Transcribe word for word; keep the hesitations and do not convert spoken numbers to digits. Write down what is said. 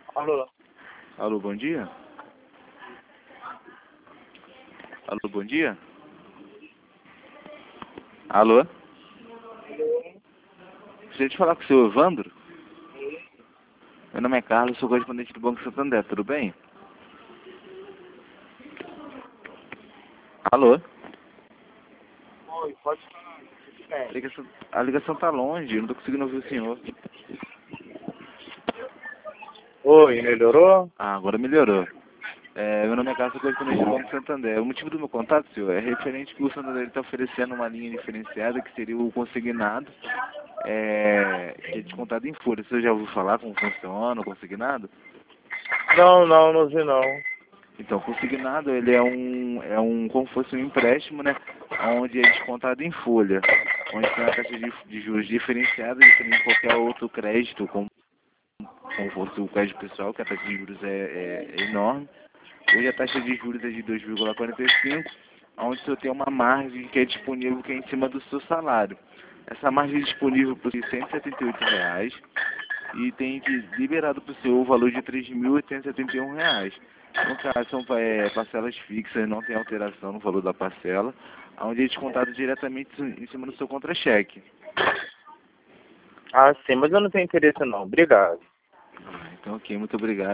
Alô? Alô, bom dia? Alô, bom dia? Alô? Gostaria de falar com o senhor Evandro? Meu nome é Carlos, sou correspondente do Banco Santander, tudo bem? Alô? Oi, pode falar. Tudo A bem. ligação, a ligação tá longe, eu não tô conseguindo ouvir o senhor. Oi, melhorou? Ah, agora melhorou. É, meu nome é Carlos, sou correspondente do Banco Santander. O motivo do meu contato, senhor, é referente que o Santander está oferecendo uma linha diferenciada, que seria o consignado, é, que é descontado em folha. Você já ouviu falar como funciona o consignado? Não, não, não vi não. Então, o consignado, ele é um, é um, como se fosse um empréstimo, né, onde é descontado em folha, onde tem uma taxa de, de juros diferenciada, diferente de qualquer outro crédito, como, como fosse o crédito pessoal, que a taxa de juros é, é, é enorme. Hoje a taxa de juros é de dois vírgula quarenta e cinco, onde você tem uma margem que é disponível que é em cima do seu salário. Essa margem é disponível por cento e setenta e oito reais e tem de, liberado para o senhor o valor de três mil oitocentos e setenta e um reais. No caso, são é, parcelas fixas, não tem alteração no valor da parcela, onde é descontado diretamente em cima do seu contra-cheque. Ah, sim, mas eu não tenho interesse não. Obrigado. Ah, então, ok, muito obrigado.